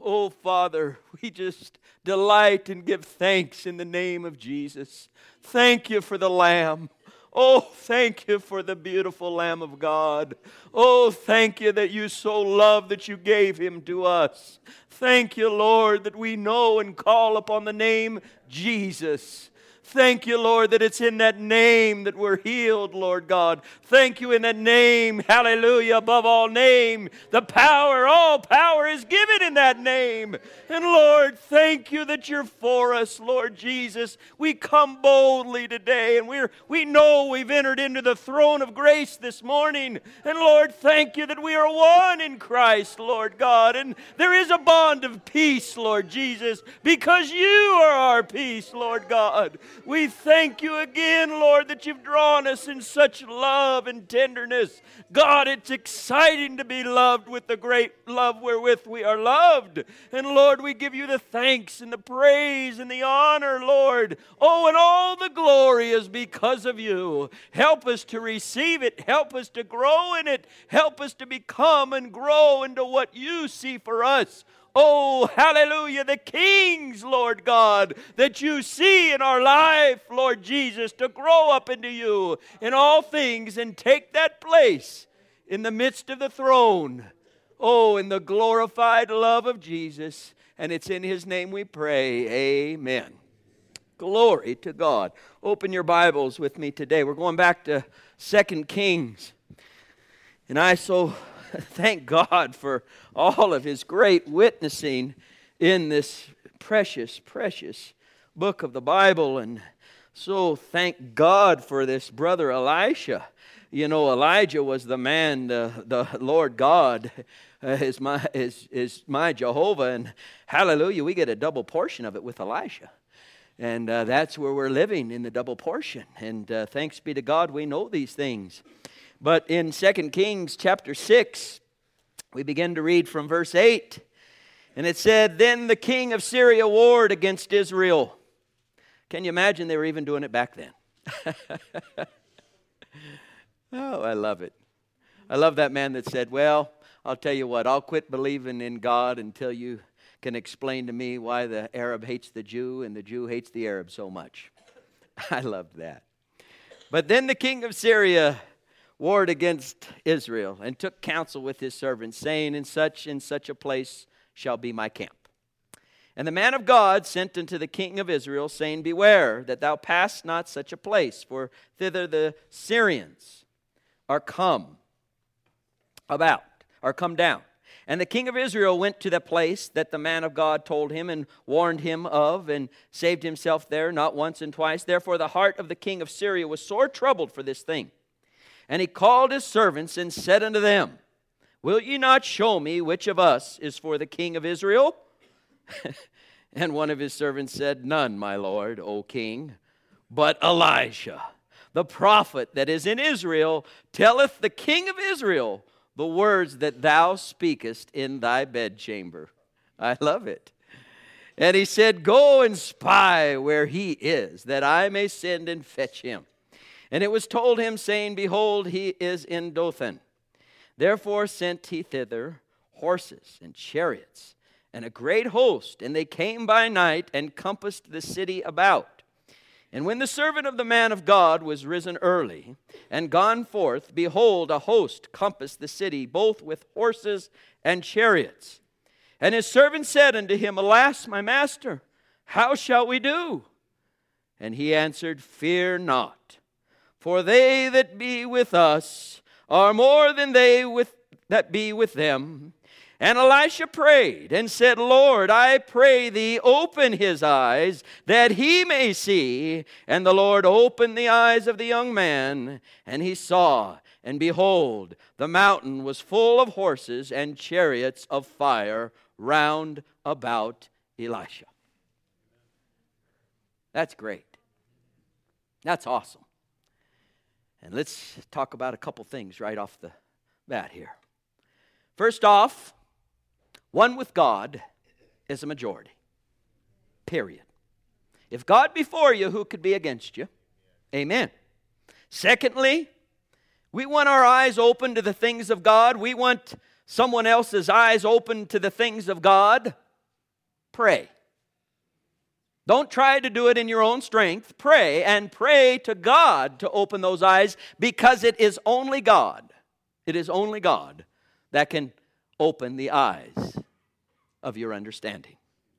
Oh, Father, we just delight and give thanks in the name of Jesus. Thank you for the Lamb. Oh, thank you for the beautiful Lamb of God. Oh, thank you that you so loved that you gave him to us. Thank you, Lord, that we know and call upon the name Jesus. Thank you, Lord, that it's in that name that we're healed, Lord God. Thank you in that name, hallelujah, above all name. The power, all power is given in that name. And Lord, thank you that you're for us, Lord Jesus. We come boldly today, and we know we've entered into the throne of grace this morning. And Lord, thank you that we are one in Christ, Lord God. And there is a bond of peace, Lord Jesus, because you are our peace, Lord God. We thank you again, Lord, that you've drawn us in such love and tenderness. God, it's exciting to be loved with the great love wherewith we are loved. And Lord, we give you the thanks and the praise and the honor, Lord. Oh, and all the glory is because of you. Help us to receive it. Help us to grow in it. Help us to become and grow into what you see for us. Oh, hallelujah, the kings, Lord God, that you see in our life, Lord Jesus, to grow up into you in all things and take that place in the midst of the throne. Oh, in the glorified love of Jesus. And it's in his name we pray. Amen. Glory to God. Open your Bibles with me today. We're going back to 2 Kings. And I so thank God for all of his great witnessing in this precious, precious book of the Bible. And so thank God for this brother Elisha. You know, Elijah was the man, the Lord God is my Jehovah. And hallelujah, we get a double portion of it with Elisha. And that's where we're living, in the double portion. And thanks be to God, we know these things. But in 2 Kings chapter 6, we begin to read from verse 8. And it said, "Then the king of Syria warred against Israel." Can you imagine they were even doing it back then? Oh, I love it. I love that man that said, well, I'll tell you what, I'll quit believing in God until you can explain to me why the Arab hates the Jew and the Jew hates the Arab so much. I loved that. But then the king of Syria warred against Israel and took counsel with his servants, saying, in such a place shall be my camp. And the man of God sent unto the king of Israel, saying, beware that thou pass not such a place, for thither the Syrians are come down. And the king of Israel went to the place that the man of God told him, and warned him of, and saved himself there not once and twice. Therefore the heart of the king of Syria was sore troubled for this thing. And he called his servants and said unto them, will ye not show me which of us is for the king of Israel? And one of his servants said, none, my lord, O king, but Elisha, the prophet that is in Israel, telleth the king of Israel the words that thou speakest in thy bedchamber. I love it. And he said, go and spy where he is, that I may send and fetch him. And it was told him, saying, behold, he is in Dothan. Therefore sent he thither horses and chariots and a great host, and they came by night and compassed the city about. And when the servant of the man of God was risen early and gone forth, behold, a host compassed the city, both with horses and chariots. And his servant said unto him, alas, my master, how shall we do? And he answered, fear not, for they that be with us are more than they that be with them. And Elisha prayed and said, Lord, I pray thee, open his eyes, that he may see. And the Lord opened the eyes of the young man, and he saw. And behold, the mountain was full of horses and chariots of fire round about Elisha. That's great. That's awesome. And let's talk about a couple things right off the bat here. First off, one with God is a majority. Period. If God be for you, who could be against you? Amen. Secondly, we want our eyes open to the things of God. We want someone else's eyes open to the things of God. Pray. Don't try to do it in your own strength. Pray, and pray to God to open those eyes, because it is only God. It is only God that can open the eyes of your understanding.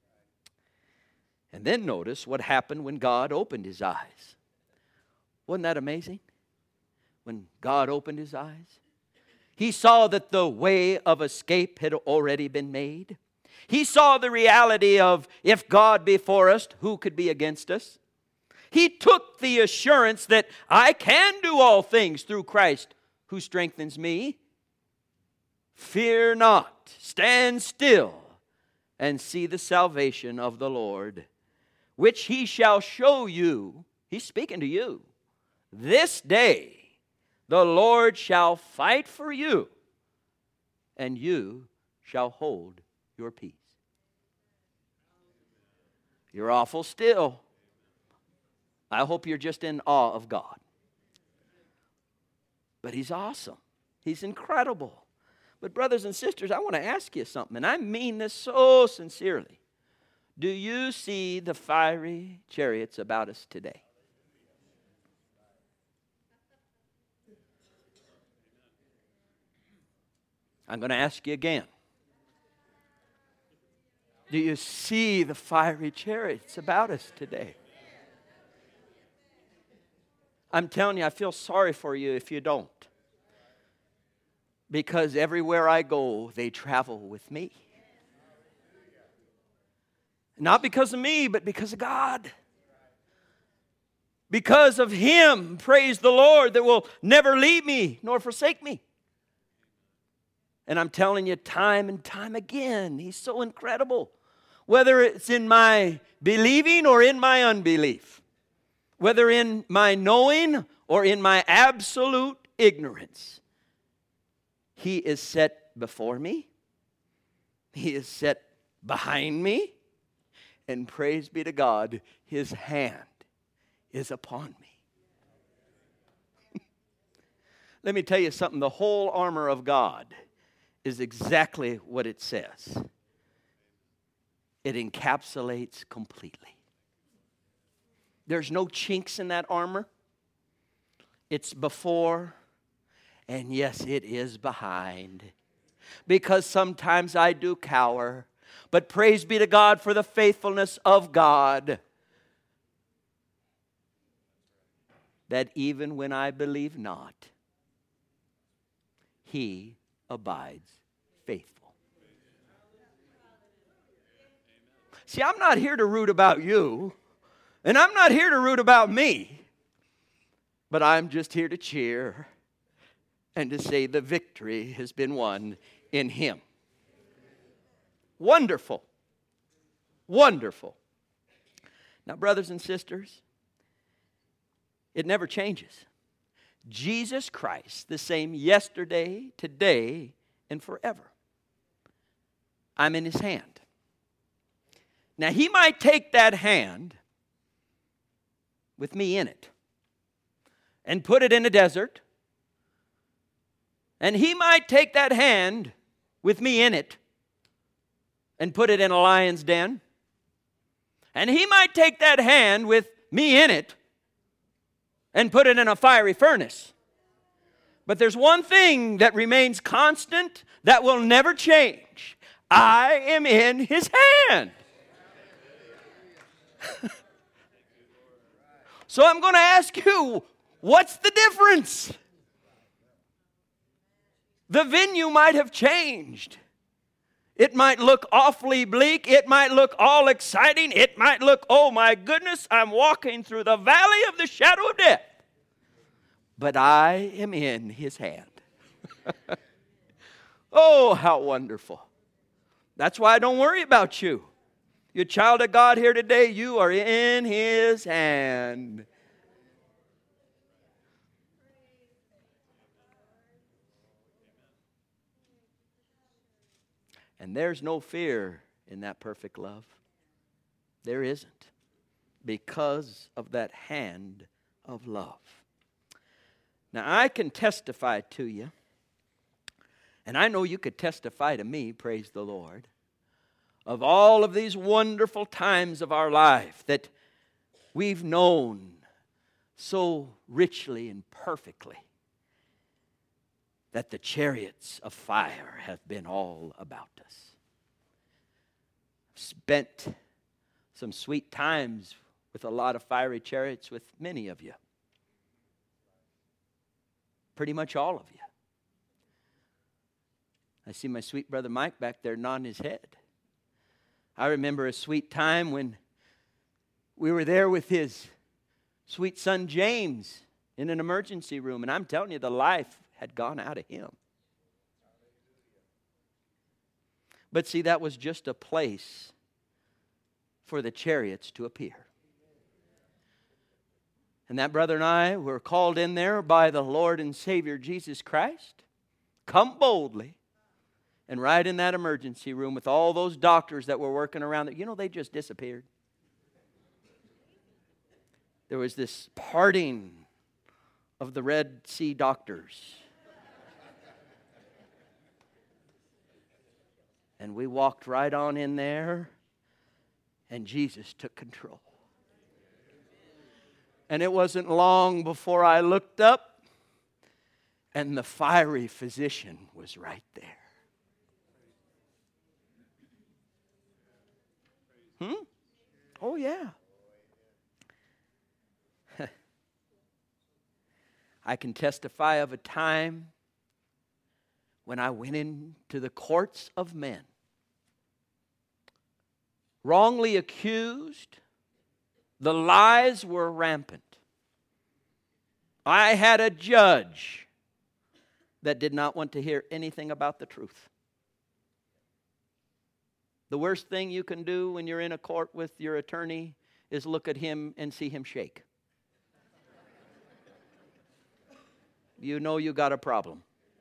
And then notice what happened when God opened his eyes. Wasn't that amazing? When God opened his eyes, he saw that the way of escape had already been made. He saw the reality of, if God be for us, who could be against us? He took the assurance that I can do all things through Christ who strengthens me. Fear not, stand still, and see the salvation of the Lord, which he shall show you. He's speaking to you. This day the Lord shall fight for you, and you shall hold your peace. You're awful still. I hope you're just in awe of God. But he's awesome. He's incredible. But brothers and sisters, I want to ask you something, and I mean this so sincerely. Do you see the fiery chariots about us today? I'm going to ask you again. Do you see the fiery chariots about us today? I'm telling you, I feel sorry for you if you don't. Because everywhere I go, they travel with me. Not because of me, but because of God. Because of him, praise the Lord, that will never leave me nor forsake me. And I'm telling you time and time again, he's so incredible. Whether it's in my believing or in my unbelief. Whether in my knowing or in my absolute ignorance. He is set before me. He is set behind me. And praise be to God, his hand is upon me. Let me tell you something. The whole armor of God is exactly what it says. It encapsulates completely. There's no chinks in that armor. It's before, and yes, it is behind. Because sometimes I do cower. But praise be to God for the faithfulness of God. That even when I believe not, he abides faithful. See, I'm not here to root about you, and I'm not here to root about me, but I'm just here to cheer and to say the victory has been won in him. Wonderful. Wonderful. Now, brothers and sisters, it never changes. Jesus Christ, the same yesterday, today, and forever. I'm in his hand. Now, he might take that hand with me in it and put it in a desert. And he might take that hand with me in it and put it in a lion's den. And he might take that hand with me in it and put it in a fiery furnace. But there's one thing that remains constant that will never change. I am in his hand. So I'm going to ask you, what's the difference? The venue might have changed. It might look awfully bleak. It might look all exciting. It might look, oh my goodness, I'm walking through the valley of the shadow of death. But I am in his hand. Oh, how wonderful. That's why I don't worry about you. You're a child of God here today. You are in his hand. And there's no fear in that perfect love. There isn't. Because of that hand of love. Now, I can testify to you, and I know you could testify to me, praise the Lord, of all of these wonderful times of our life that we've known so richly and perfectly, that the chariots of fire have been all about us. Spent some sweet times with a lot of fiery chariots with many of you. Pretty much all of you. I see my sweet brother Mike back there nodding his head. I remember a sweet time when we were there with his sweet son James in an emergency room, and I'm telling you, the life had gone out of him. But see, that was just a place for the chariots to appear. And that brother and I were called in there by the Lord and Savior Jesus Christ. Come boldly. And right in that emergency room with all those doctors that were working around there, they just disappeared. There was this parting of the Red Sea doctors. And we walked right on in there, and Jesus took control. And it wasn't long before I looked up, and the fiery physician was right there. Oh, yeah. I can testify of a time when I went into the courts of men, wrongly accused. The lies were rampant. I had a judge that did not want to hear anything about the truth. The worst thing you can do when you're in a court with your attorney is look at him and see him shake. You know you got a problem.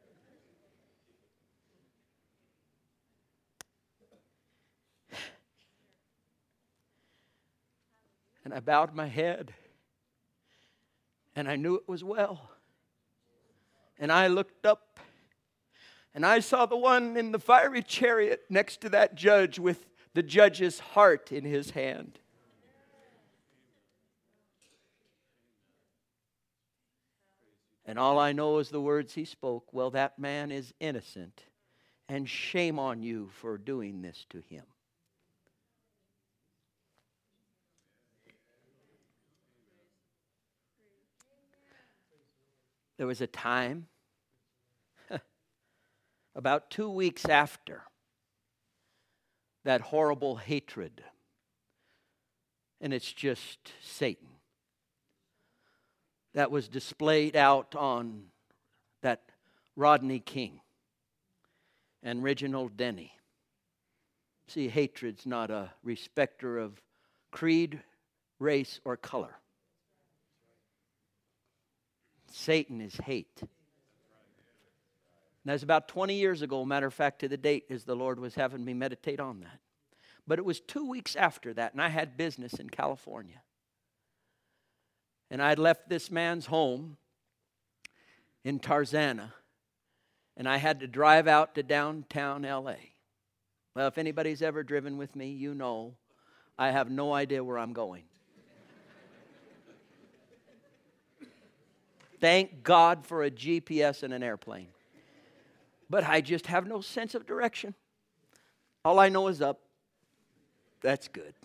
And I bowed my head, and I knew it was well. And I looked up, and I saw the one in the fiery chariot next to that judge with the judge's heart in his hand. And all I know is the words he spoke. Well, that man is innocent, and shame on you for doing this to him. There was a time, about 2 weeks after that horrible hatred, and it's just Satan, that was displayed out on that Rodney King and Reginald Denny. See, hatred's not a respecter of creed, race, or color. Satan is hate. And that's about 20 years ago, matter of fact, to the date, as the Lord was having me meditate on that. But it was 2 weeks after that, and I had business in California. And I had left this man's home in Tarzana, and I had to drive out to downtown L.A. Well, if anybody's ever driven with me, you know I have no idea where I'm going. Thank God for a GPS and an airplane. But I just have no sense of direction. All I know is up. That's good.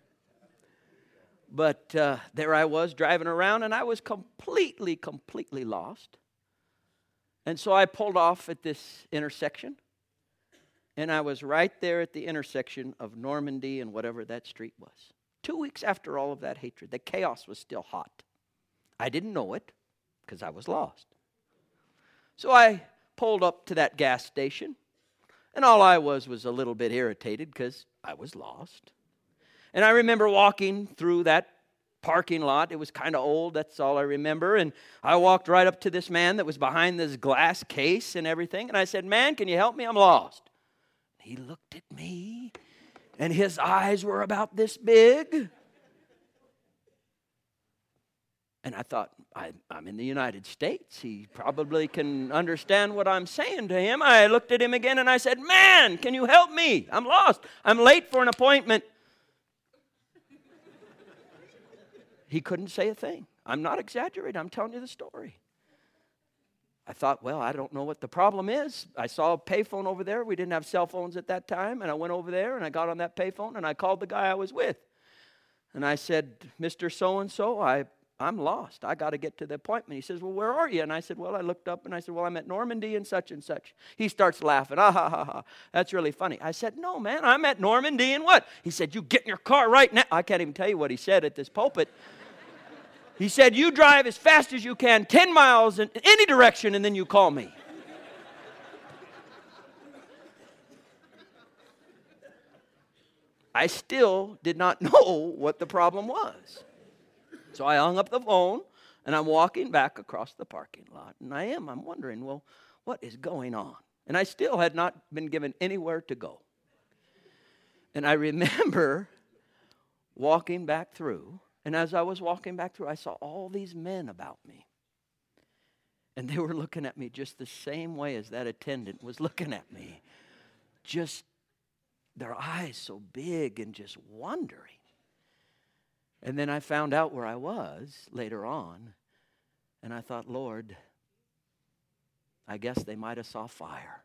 But there I was driving around, and I was completely lost. And so I pulled off at this intersection, and I was right there at the intersection of Normandy and whatever that street was. 2 weeks after all of that hatred, the chaos was still hot. I didn't know it because I was lost. So I pulled up to that gas station, and all I was a little bit irritated because I was lost. And I remember walking through that parking lot. It was kind of old, that's all I remember. And I walked right up to this man that was behind this glass case and everything. And I said, "Man, can you help me? I'm lost." He looked at me, and his eyes were about this big. And I thought, I'm in the United States. He probably can understand what I'm saying to him. I looked at him again and I said, man, can you help me? I'm lost. I'm late for an appointment. He couldn't say a thing. I'm not exaggerating. I'm telling you the story. I thought, well, I don't know what the problem is. I saw a payphone over there. We didn't have cell phones at that time. And I went over there and I got on that payphone and I called the guy I was with. And I said, Mr. So-and-so, I'm lost. I got to get to the appointment. He says, well, where are you? And I said, well, I looked up and I said, well, I'm at Normandy and such and such. He starts laughing. Ah, ha, ha, ha. That's really funny. I said, no, man, I'm at Normandy and what? He said, you get in your car right now. I can't even tell you what he said at this pulpit. He said, you drive as fast as you can, 10 miles in any direction, and then you call me. I still did not know what the problem was. So I hung up the phone, and I'm walking back across the parking lot. And I'm wondering, well, what is going on? And I still had not been given anywhere to go. And I remember walking back through, and as I was walking back through, I saw all these men about me. And they were looking at me just the same way as that attendant was looking at me. Just their eyes so big and just wondering. And then I found out where I was later on. And I thought, Lord, I guess they might have saw fire.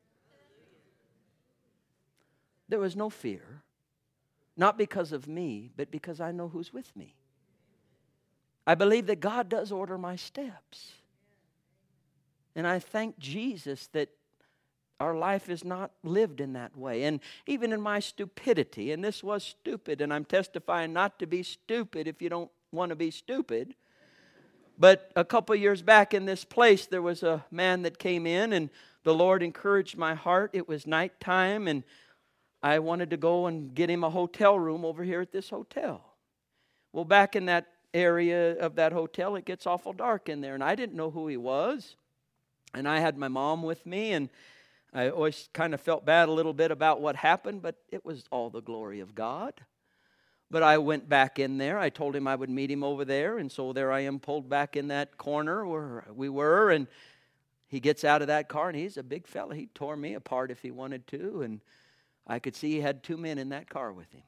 There was no fear. Not because of me, but because I know who's with me. I believe that God does order my steps. And I thank Jesus that our life is not lived in that way. And even in my stupidity, and this was stupid, and I'm testifying not to be stupid if you don't want to be stupid. But a couple years back in this place, there was a man that came in, and the Lord encouraged my heart. It was nighttime, and I wanted to go and get him a hotel room over here at this hotel. Well, back in that area of that hotel, it gets awful dark in there, and I didn't know who he was. And I had my mom with me, and I always kind of felt bad a little bit about what happened, but it was all the glory of God. But I went back in there. I told him I would meet him over there, and so there I am pulled back in that corner where we were, and he gets out of that car, and he's a big fella. He tore me apart if he wanted to, and I could see he had two men in that car with him.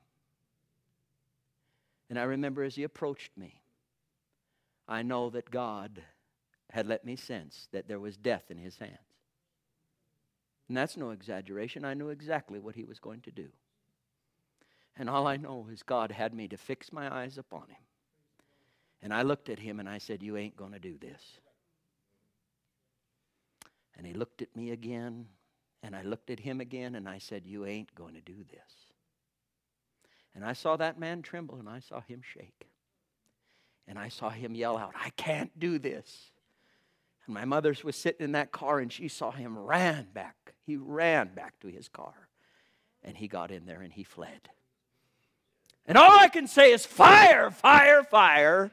And I remember as he approached me, I know that God had let me sense that there was death in his hands. And that's no exaggeration. I knew exactly what he was going to do. And all I know is God had me to fix my eyes upon him. And I looked at him and I said, you ain't going to do this. And he looked at me again. And I looked at him again and I said, you ain't going to do this. And I saw that man tremble and I saw him shake. And I saw him yell out, I can't do this. And my mother was sitting in that car and she saw him ran back. He ran back to his car. And he got in there and he fled. And all I can say is fire, fire, fire.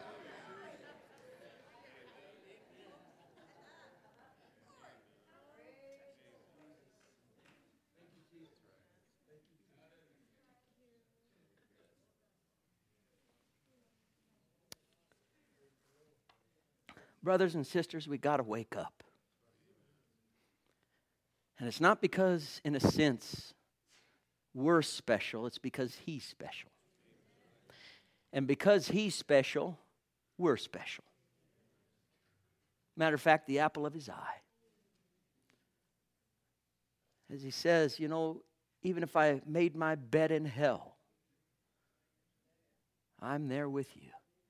Brothers and sisters, we got to wake up. And it's not because, in a sense, we're special. It's because he's special. And because he's special, we're special. Matter of fact, the apple of his eye. As he says, you know, even if I made my bed in hell, I'm there with you.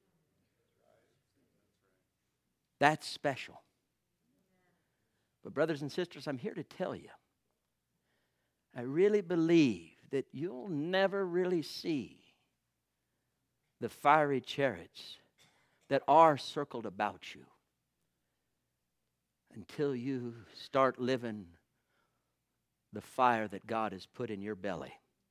That's special. But brothers and sisters, I'm here to tell you, I really believe that you'll never really see the fiery chariots that are circled about you until you start living the fire that God has put in your belly.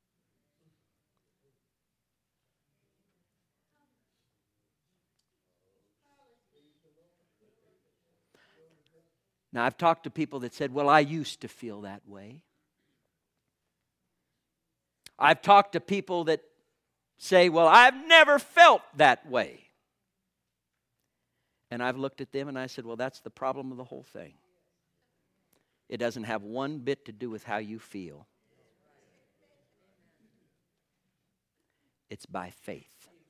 Now, I've talked to people that said, well, I used to feel that way. I've talked to people that say, well, I've never felt that way. And I've looked at them and I said, well, that's the problem of the whole thing. It doesn't have one bit to do with how you feel. It's by faith.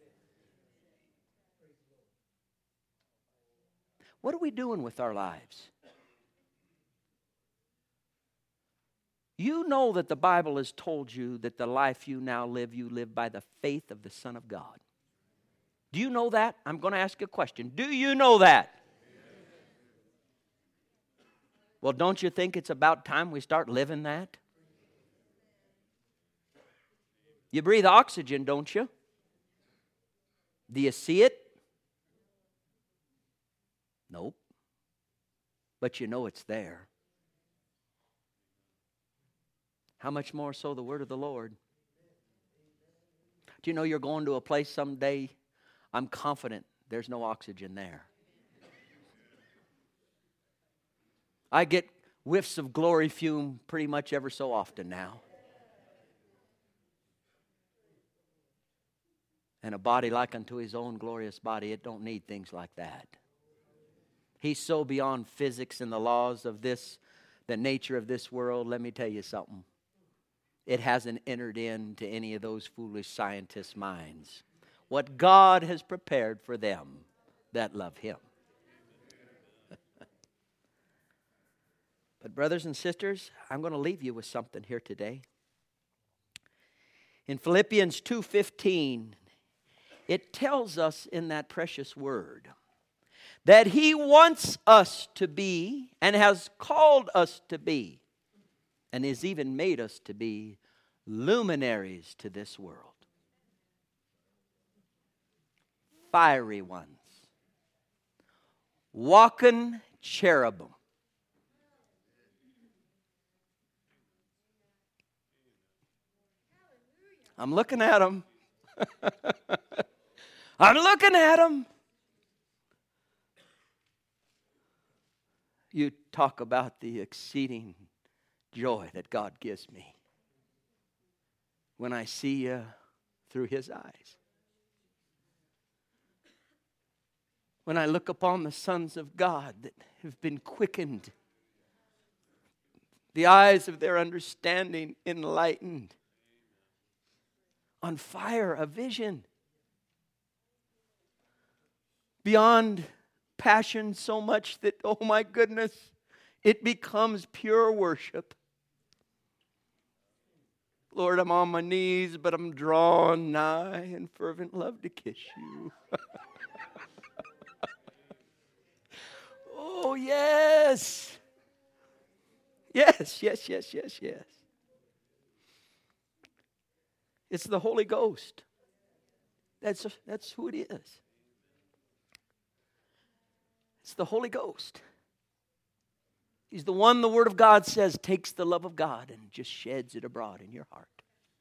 What are we doing with our lives? You know that the Bible has told you that the life you now live, you live by the faith of the Son of God. Do you know that? I'm going to ask you a question. Do you know that? Well, don't you think it's about time we start living that? You breathe oxygen, don't you? Do you see it? Nope. But you know it's there. How much more so the word of the Lord? Do you know you're going to a place someday, I'm confident there's no oxygen there. I get whiffs of glory fume pretty much ever so often now. And a body like unto his own glorious body, it don't need things like that. He's so beyond physics and the laws of this, the nature of this world. Let me tell you something. It hasn't entered into any of those foolish scientists' minds. What God has prepared for them that love Him. But brothers and sisters, I'm going to leave you with something here today. In Philippians 2:15, it tells us in that precious word that He wants us to be and has called us to be and has even made us to be luminaries to this world. Fiery ones. Walking cherubim. I'm looking at them. I'm looking at them. You talk about the exceeding joy that God gives me when I see you through His eyes. When I look upon the sons of God that have been quickened, the eyes of their understanding enlightened, on fire of vision, beyond passion so much that, oh my goodness, it becomes pure worship. Lord, I'm on my knees, but I'm drawn nigh in fervent love to kiss you. Oh, yes. Yes, yes, yes, yes, yes. It's the Holy Ghost. That's who it is. It's the Holy Ghost. He's the one the Word of God says takes the love of God and just sheds it abroad in your heart.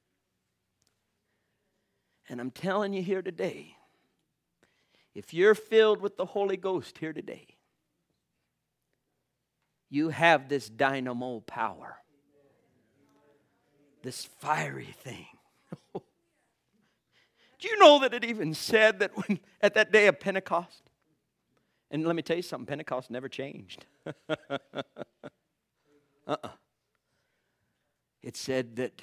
And I'm telling you here today, if you're filled with the Holy Ghost here today, you have this dynamo power, this fiery thing. Do you know that it even said that when at that day of Pentecost, and let me tell you something, Pentecost never changed. It said that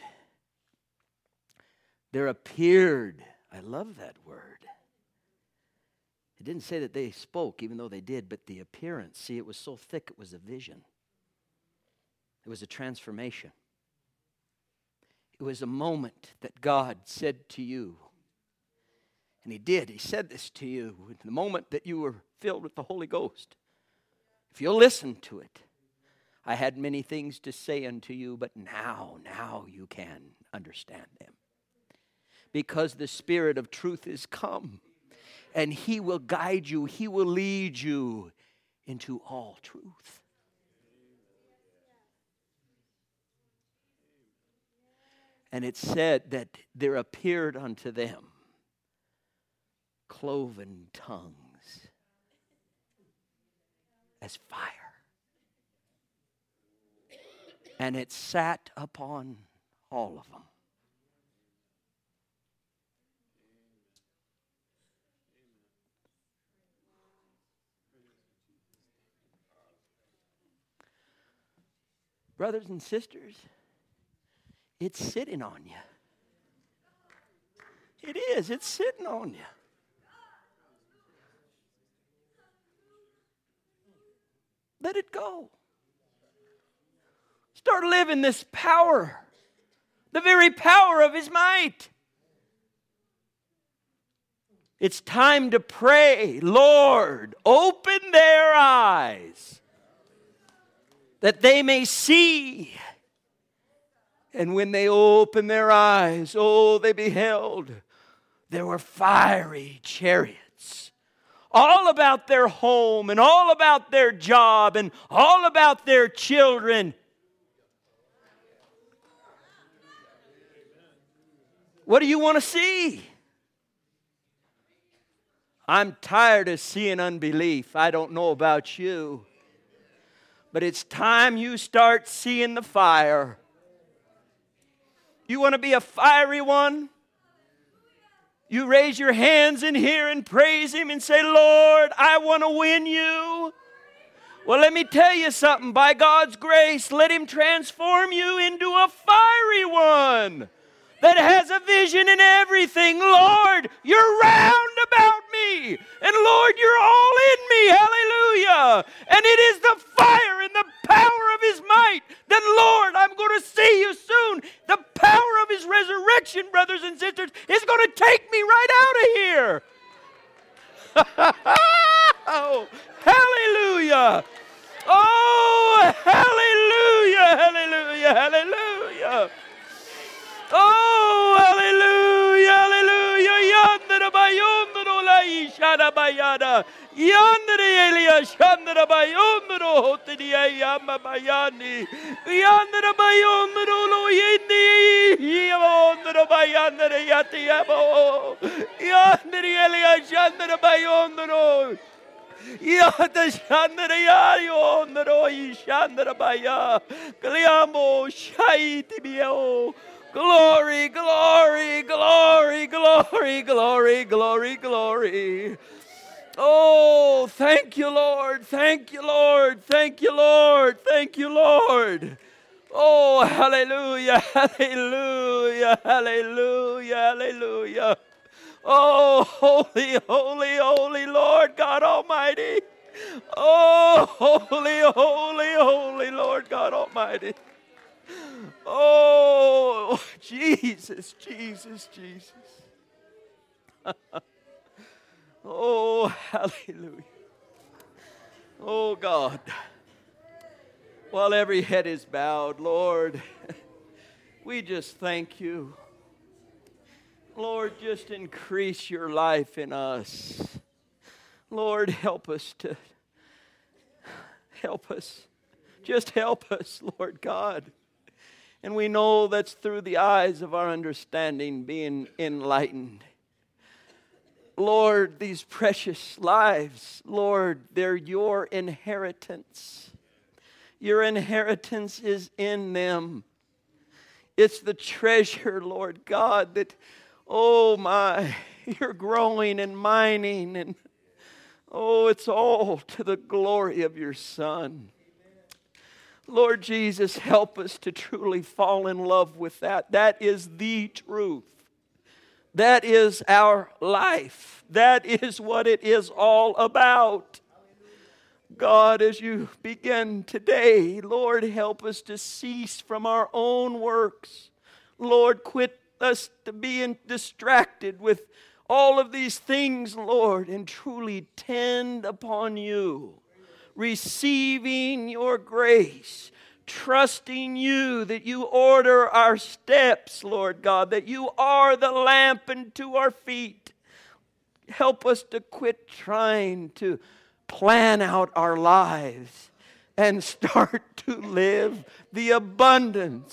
there appeared, I love that word. It didn't say that they spoke, even though they did, but the appearance, see, it was so thick, it was a vision. It was a transformation. It was a moment that God said to you, and He did. He said this to you in the moment that you were filled with the Holy Ghost. If you'll listen to it, I had many things to say unto you, but now you can understand them. Because the Spirit of truth is come, and He will guide you, He will lead you into all truth. And it said that there appeared unto them cloven tongues as fire. And it sat upon all of them. Brothers and sisters, it's sitting on you. It is. It's sitting on you. Let it go. Start living this power, the very power of His might. It's time to pray, Lord, open their eyes that they may see. And when they opened their eyes, oh, they beheld there were fiery chariots, all about their home and all about their job and all about their children. What do you want to see? I'm tired of seeing unbelief. I don't know about you, but it's time you start seeing the fire. You want to be a fiery one? You raise your hands in here and praise Him and say, Lord, I want to win you. Well, let me tell you something. By God's grace, let Him transform you into a fiery one that has a vision in everything. Lord, you're round about me. And Lord, you're all in me. Hallelujah. And it is the fire and the power of His might that, Lord, I'm going to see you soon. The power of His resurrection, brothers and sisters, is going to take me right out of here. Oh, hallelujah. Oh, hallelujah, hallelujah, hallelujah. Oh, hallelujah, hallelujah. Yandere bayondro la ishara bayada. Yandere elia shandere bayondro hotidi ayama bayani. Yandere bayondro lo yindi. Yandere bayandere yati yabo. Yandere elia shandere bayondro. Yata shandere yayo ondro ishandere baya. Kliamo shaiti bio. Glory, glory, glory, glory, glory, glory, glory. Oh, thank you, Lord. Thank you, Lord. Thank you, Lord. Thank you, Lord. Oh, hallelujah, hallelujah, hallelujah, hallelujah. Oh, holy, holy, holy Lord God Almighty. Oh, holy, holy, holy Lord God Almighty. Oh, Jesus, Jesus, Jesus. Oh, hallelujah. Oh, God. While every head is bowed, Lord, we just thank you. Lord, just increase your life in us. Lord, help us. Just help us, Lord God. And we know that's through the eyes of our understanding being enlightened. Lord, these precious lives, Lord, they're your inheritance. Your inheritance is in them. It's the treasure, Lord God, that, oh my, you're growing and mining. And oh, it's all to the glory of your Son. Lord Jesus, help us to truly fall in love with that. That is the truth. That is our life. That is what it is all about. God, as you begin today, Lord, help us to cease from our own works. Lord, quit us to being distracted with all of these things, Lord, and truly tend upon you. Receiving your grace, trusting you that you order our steps, Lord God, that you are the lamp unto our feet. Help us to quit trying to plan out our lives and start to live the abundant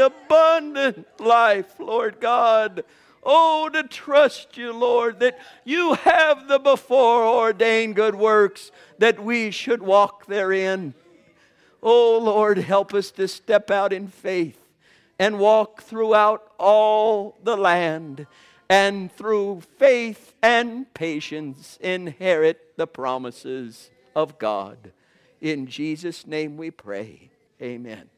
life, Lord God. Oh, to trust you, Lord, that you have the before ordained good works that we should walk therein. Oh, Lord, help us to step out in faith and walk throughout all the land, and through faith and patience inherit the promises of God. In Jesus' name we pray. Amen.